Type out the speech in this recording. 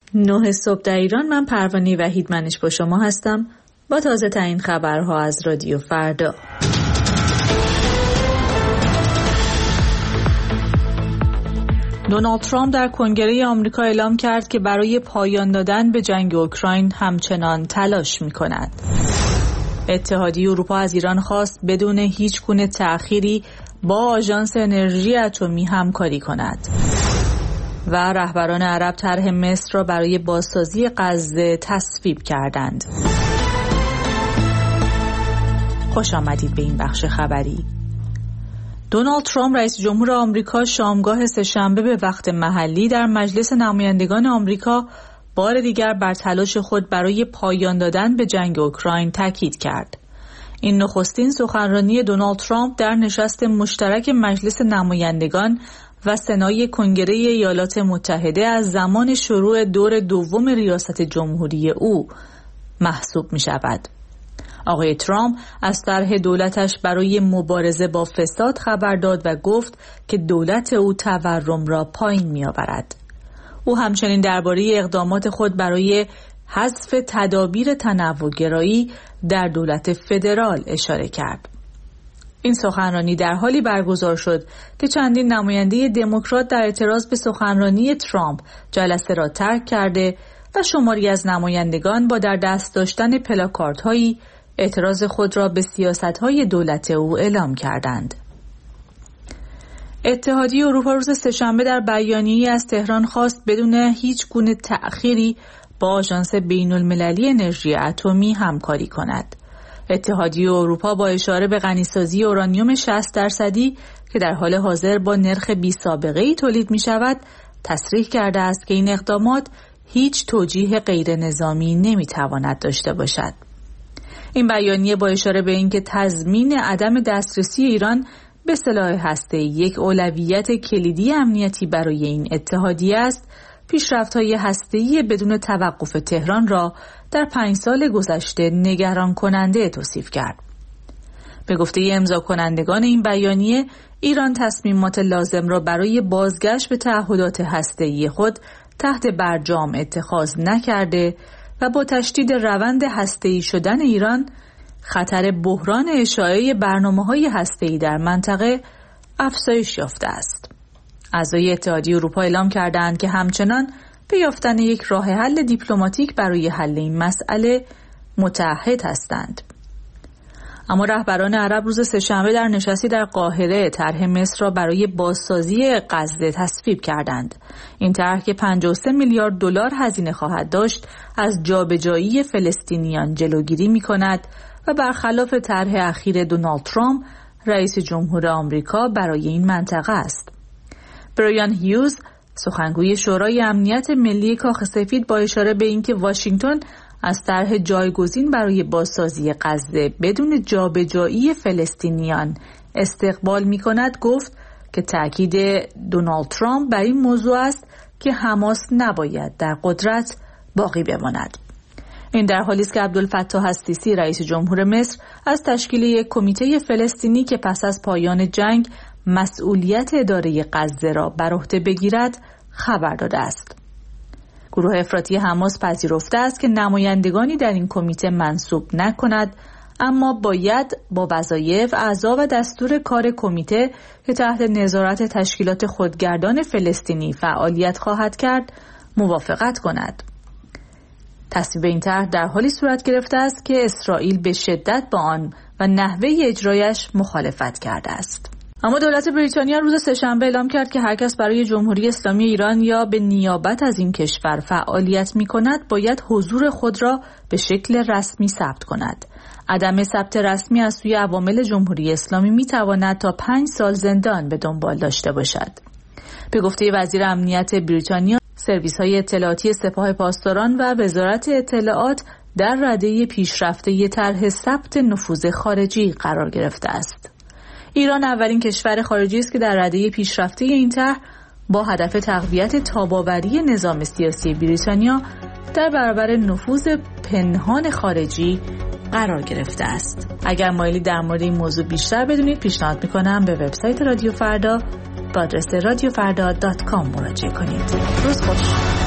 9 صبح در ایران. من پروانه وحیدمنش با شما هستم با تازه ترین خبرها از رادیو فردا. دونالد ترامپ در کنگره آمریکا اعلام کرد که برای پایان دادن به جنگ اوکراین همچنان تلاش می‌کند. اتحادیه اروپا از ایران خواست بدون هیچ گونه تأخیری با آژانس انرژی اتمی همکاری کند. و رهبران عرب طرح مصر را برای بازسازی غزه تصویب کردند. خوش آمدید به این بخش خبری. دونالد ترامپ رئیس جمهور آمریکا شامگاه سه‌شنبه به وقت محلی در مجلس نمایندگان آمریکا بار دیگر بر تلاش خود برای پایان دادن به جنگ اوکراین تاکید کرد. این نخستین سخنرانی دونالد ترامپ در نشست مشترک مجلس نمایندگان و سنای کنگره ایالات متحده از زمان شروع دور دوم ریاست جمهوری او محسوب می شود. آقای ترامپ از طرح دولتش برای مبارزه با فساد خبر داد و گفت که دولت او تورم را پایین می آورد. او همچنین درباره اقدامات خود برای حذف تدابیر تنوع‌گرایی در دولت فدرال اشاره کرد. این سخنرانی در حالی برگزار شد که چندین نماینده دموکرات در اعتراض به سخنرانی ترامپ جلسه را ترک کرده و شماری از نمایندگان با در دست داشتن پلاکاردهایی اعتراض خود را به سیاست‌های دولت او اعلام کردند. اتحادیه اروپا روز سه‌شنبه در بیانیه‌ای از تهران خواست بدون هیچ گونه تأخیری با آژانس بین‌المللی انرژی اتمی همکاری کند. اتحادیه اروپا با اشاره به غنیسازی اورانیوم 60% که در حال حاضر با نرخ بی‌سابقه‌ای تولید می‌شود، تصریح کرده است که این اقدامات هیچ توجیه غیر نظامی نمی‌تواند داشته باشد. این بیانیه با اشاره به اینکه تضمین عدم دسترسی ایران به سلاح هسته‌ای یک اولویت کلیدی امنیتی برای این اتحادیه است، پیشرفت‌های هسته‌ای بدون توقف تهران را در 5 سال گذشته نگران کننده توصیف کرد. به گفته امضا کنندگان این بیانیه، ایران تصمیمات لازم را برای بازگشت به تعهدات هسته‌ای خود تحت برجام اتخاذ نکرده و با تشدید روند هسته‌ای شدن ایران، خطر بحران اشاعه برنامه‌های هسته‌ای در منطقه افزایش یافته است. اعضای اتحادیه اروپا اعلام کردند که همچنان به یافتن یک راه حل دیپلماتیک برای حل این مسئله متعهد هستند. اما رهبران عرب روز سه‌شنبه در نشستی در قاهره طرح مصر را برای بازسازی غزه تصویب کردند. این طرح که 53 میلیارد دلار هزینه خواهد داشت، از جابجایی فلسطینیان جلوگیری می‌کند و برخلاف طرح اخیر دونالد ترامپ رئیس جمهور آمریکا برای این منطقه است. برایان هیوز، سخنگوی شورای امنیت ملی کاخ سفید، با اشاره به اینکه واشنگتن از طرح جایگزین برای بازسازی غزه بدون جابجایی فلسطینیان استقبال می‌کند، گفت که تأکید دونالد ترامپ بر این موضوع است که حماس نباید در قدرت باقی بماند. این در حالی است که عبدالفتاح السیسی رئیس جمهور مصر از تشکیل یک کمیته فلسطینی که پس از پایان جنگ مسئولیت اداره غزه را بر عهده بگیرد خبر داده است. گروه افراطی حماس پذیرفته است که نمایندگانی در این کمیته منصوب نکند، اما باید با وظایف، اعضا و دستور کار کمیته که تحت نظارت تشکیلات خودگردان فلسطینی فعالیت خواهد کرد موافقت کند. تصویب این طرح در حالی صورت گرفته است که اسرائیل به شدت با آن و نحوه اجرایش مخالفت کرده است. اما دولت بریتانیا روز سه‌شنبه اعلام کرد که هر کس برای جمهوری اسلامی ایران یا به نیابت از این کشور فعالیت می‌کند باید حضور خود را به شکل رسمی ثبت کند. عدم ثبت رسمی از سوی عوامل جمهوری اسلامی می‌تواند تا 5 سال زندان به دنبال داشته باشد. به گفته وزیر امنیت بریتانیا، سرویس‌های اطلاعاتی سپاه پاسداران و وزارت اطلاعات در رده پیشرفته طرح ثبت نفوذ خارجی قرار گرفته است. ایران اولین کشور خارجی است که در رده پیشرفته این طرح با هدف تقویت تاب‌آوری نظام سیاسی بریتانیا در برابر نفوذ پنهان خارجی قرار گرفته است. اگر مایلی در مورد این موضوع بیشتر بدونید، پیشنهاد می‌کنم به وبسایت رادیو فردا با آدرس radiofrda.com مراجعه کنید. روز خوش.